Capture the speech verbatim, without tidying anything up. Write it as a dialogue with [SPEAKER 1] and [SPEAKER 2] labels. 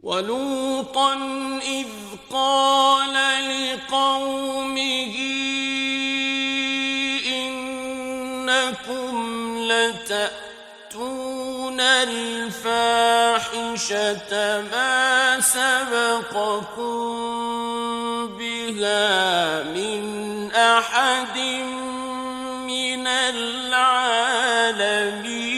[SPEAKER 1] وَلُوطًا إِذْ قَالَ لِقَوْمِهِ إِنَّكُمْ لَتَأْتُونَ الْفَاحِشَةَ مَا سَبَقَكُم بِهَا مِنْ أَحَدٍ مِّنَ الْعَالَمِينَ